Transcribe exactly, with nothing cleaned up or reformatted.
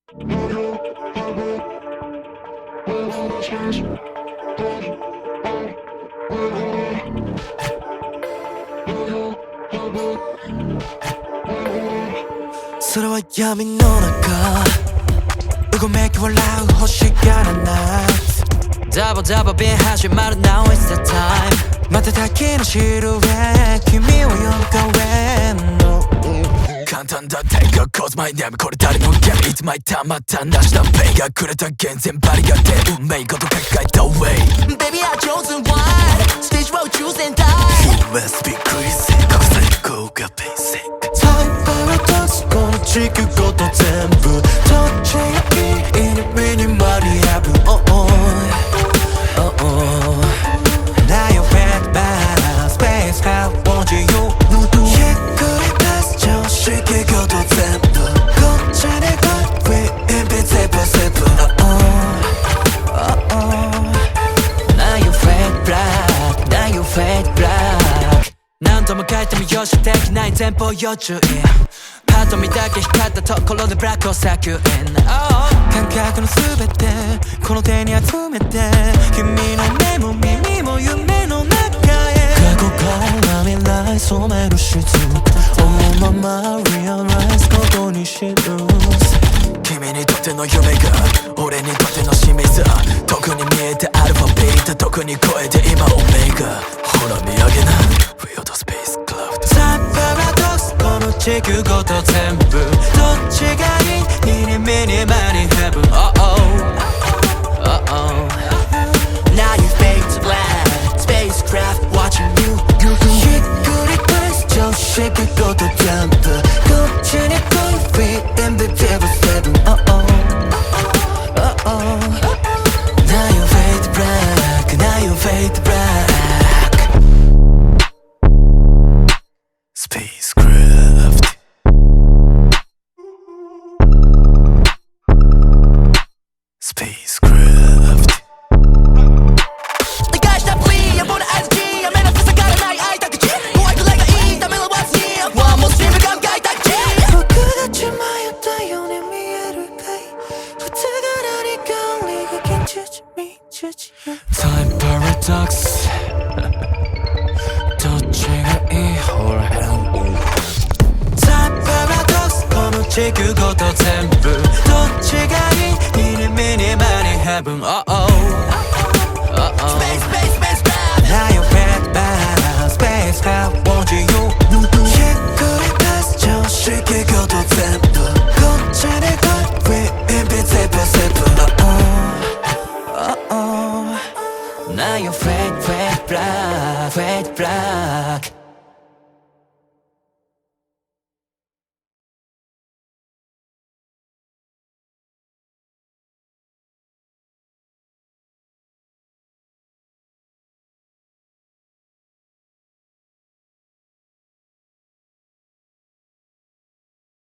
それは闇の中うごめき笑う星がないダボダボ便始まる Now is the time 瞬きのシルエット君を呼ぶ上の簡単だってが Cause my name これ誰のゲーム It's my time またなしたペイがくれた厳選バリが出る運命ごと抱えた Way Baby I chosen one ステージを抽選台 He must be crazy 隠される子が basic Time paradox この地球ごと全部どっちがいい犬ミニマリアブ Oh oh Oh oh Now you're fed by space how won't you youひっくり返す常識ごと全部こっちで来い We invisible Oh oh Oh oh Now you're fed black Now you're fed black何度も書いてもよしできない前方要注意パッと見だけ光ったところでブラックを削減、oh、感覚の全てこの手に集めて君の目も耳も夢の中へ過去から未来染める雫思うまま Realize ここに知る君にとっての夢が俺にとっての清水特に見えてアルファベータ特に声で今オメガほら見上げな Real to space cloud Time paradox この地球ごと全部どっちがいいミニミニマニヘブン Oh oh Oh oh Now you fade to black Spacecraft watching you ひっくり返す常識ごと全部こっちに来い We in the table seven Oh oh Oh oh Now you fade black Now you fade black Spacecraft Spacecraft 내가 시작부리 안 보는 아이스지 안 매너 부사가는 나의 아이 닦지 보아이 그래가 이 담을 왔지 One more stream 감가이 닦지 僕たち迷ったように見えるかい普通が何か우리가 괜찮지 미치지 Time paradox どっちがいいほら Time paradox この地球ごと全部どっちがいいミニミニマニヘブン Oh oh Oh oh Space space space rap Now you're fed by space how won't you you ひっくり返す常識ごと全部こっちで来い We invisible Oh oh Oh oh Now you're fed fed black fed black